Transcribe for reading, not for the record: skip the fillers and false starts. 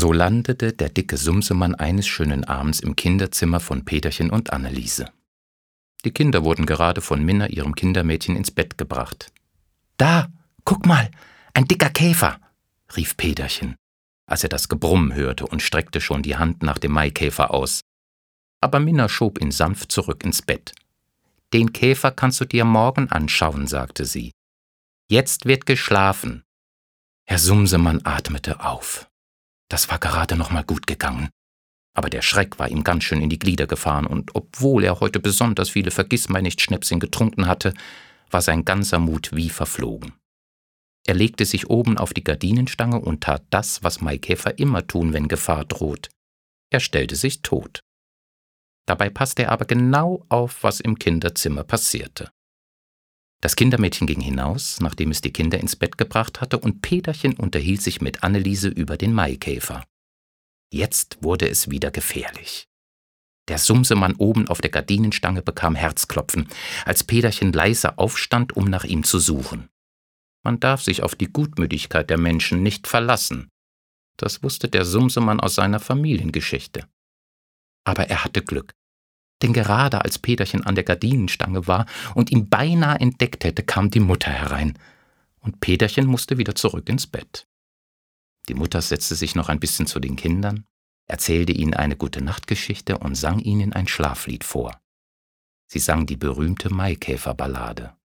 So landete der dicke Sumsemann eines schönen Abends im Kinderzimmer von Peterchen und Anneliese. Die Kinder wurden gerade von Minna, ihrem Kindermädchen, ins Bett gebracht. »Da, guck mal, ein dicker Käfer«, rief Peterchen, als er das Gebrumm hörte und streckte schon die Hand nach dem Maikäfer aus. Aber Minna schob ihn sanft zurück ins Bett. »Den Käfer kannst du dir morgen anschauen«, sagte sie. »Jetzt wird geschlafen.« Herr Sumsemann atmete auf. Das war gerade noch mal gut gegangen. Aber der Schreck war ihm ganz schön in die Glieder gefahren, und obwohl er heute besonders viele Vergissmeinnicht-Schnäpschen getrunken hatte, war sein ganzer Mut wie verflogen. Er legte sich oben auf die Gardinenstange und tat das, was Maikäfer immer tun, wenn Gefahr droht. Er stellte sich tot. Dabei passte er aber genau auf, was im Kinderzimmer passierte. Das Kindermädchen ging hinaus, nachdem es die Kinder ins Bett gebracht hatte, und Peterchen unterhielt sich mit Anneliese über den Maikäfer. Jetzt wurde es wieder gefährlich. Der Sumsemann oben auf der Gardinenstange bekam Herzklopfen, als Peterchen leise aufstand, um nach ihm zu suchen. Man darf sich auf die Gutmütigkeit der Menschen nicht verlassen. Das wusste der Sumsemann aus seiner Familiengeschichte. Aber er hatte Glück, denn gerade als Peterchen an der Gardinenstange war und ihn beinahe entdeckt hätte, kam die Mutter herein, und Peterchen musste wieder zurück ins Bett. Die Mutter setzte sich noch ein bisschen zu den Kindern, erzählte ihnen eine Gute-Nacht-Geschichte und sang ihnen ein Schlaflied vor. Sie sang die berühmte Maikäferballade.